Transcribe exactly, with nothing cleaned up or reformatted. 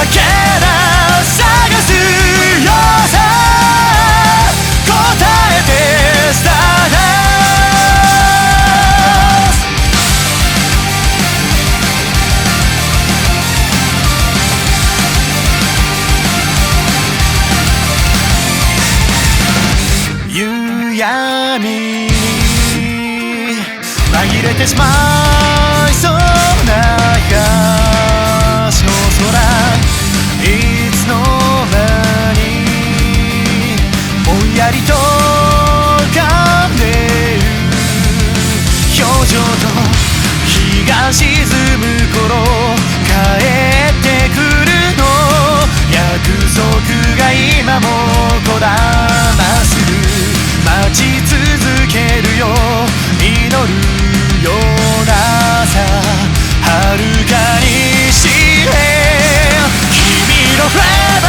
けな探すよさ答えてスターダ夕闇に紛れてしまいそうな東の空いつの間にぼんやりと浮かんでいる表情と日が沈む頃帰ってくるの約束が今もこだまする待ち続けるよ祈るようなさ遥かに知れ君のフレーバ